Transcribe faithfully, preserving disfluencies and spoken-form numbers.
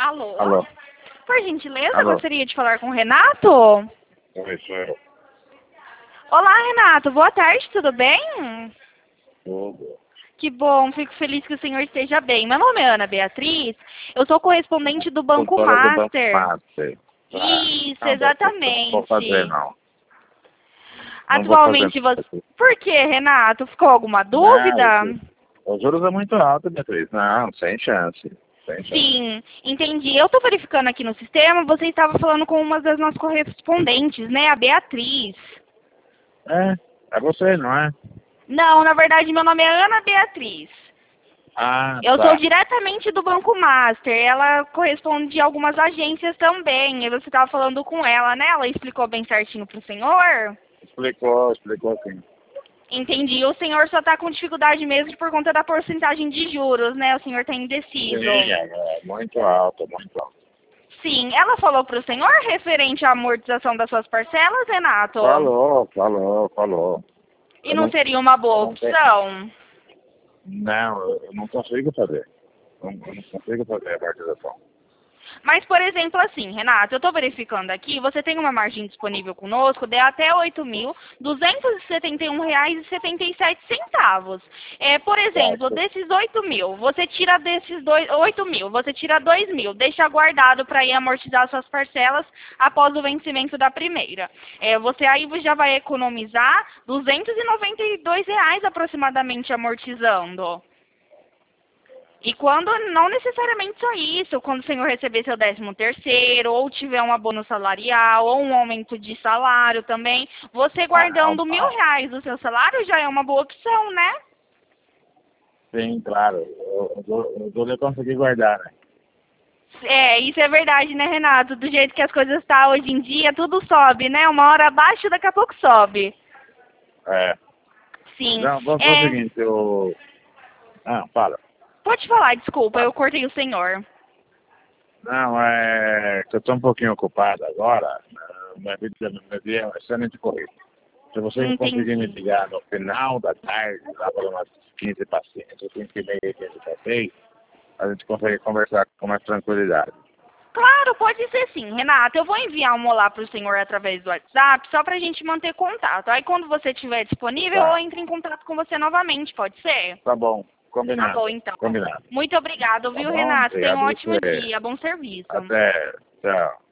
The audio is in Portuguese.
Alô? Alô? Por gentileza, Alô? gostaria de falar com o Renato? Oi, sou eu. Olá, Renato. Boa tarde, tudo bem? Tudo. Que bom, fico feliz que o senhor esteja bem. Meu nome é Ana Beatriz, eu sou correspondente do Banco Doutora do Banco Master. Master. Isso, Não, exatamente. Não vou fazer, não. Não vou Atualmente fazer. você... Por que, Renato? Ficou alguma dúvida? Não, os juros é muito alto, Beatriz. Não, sem chance. Sem chance. Sim, entendi. Eu estou verificando aqui no sistema, você estava falando com uma das nossas correspondentes, né? A Beatriz. É, é você, não é? Não, na verdade, meu nome é Ana Beatriz. Ah, Eu tá. sou diretamente do Banco Master. Ela corresponde a algumas agências também. E você estava falando com ela, né? Ela explicou bem certinho para o senhor? Explicou, explicou sim. Entendi. O senhor só está com dificuldade mesmo por conta da porcentagem de juros, né? O senhor está indeciso. Sim, é, é muito alto, muito alto. Sim. Ela falou para o senhor referente à amortização das suas parcelas, Renato? Falou, falou, falou. E Eu não não, seria uma boa eu não tenho- opção? Não, eu não consigo fazer. Não, eu não consigo fazer a amortização. Mas, por exemplo, assim, Renato, eu estou verificando aqui, você tem uma margem disponível conosco de até oito mil duzentos e setenta e um reais e setenta e sete centavos. É, por exemplo, Certo. desses oito mil, você tira desses dois, oito mil, você tira dois mil, deixa guardado para ir amortizar suas parcelas após o vencimento da primeira. É, você aí já vai economizar duzentos e noventa e dois reais aproximadamente amortizando. E quando, não necessariamente só isso, quando o senhor receber seu décimo terceiro, ou tiver um abono salarial, ou um aumento de salário também, você guardando Ah, mil ah, reais do seu salário já é uma boa opção, né? sim, claro. Eu, eu, vou- eu vou conseguir guardar, né? É, isso é verdade, né, Renato? Do jeito que as coisas estão hoje em dia, tudo sobe, né? Uma hora abaixo, daqui a pouco sobe. É. Sim. Não, vamos fazer o É, seguinte, eu... Ah, fala. pode falar, desculpa, Fala. eu cortei o senhor. Não, é que eu estou um pouquinho ocupado agora. né? Minha vida, minha vida é extremamente corrida. Se você conseguir me Entendi. ligar no final da tarde, lá para umas quinze para cinco, quinze e meia, quinze para seis, a gente consegue conversar com mais tranquilidade. Claro, pode ser sim, Renata. Eu vou enviar um olá para o senhor através do WhatsApp, só para a gente manter contato. Aí quando você estiver disponível, eu Tá, entro em contato com você novamente, pode ser? tá bom. Tá Combinado. bom, então. Combinado. Muito obrigado, Tá viu, bom? Renato? Tenha um Obrigado a ótimo você. dia, bom serviço. Até. Tchau.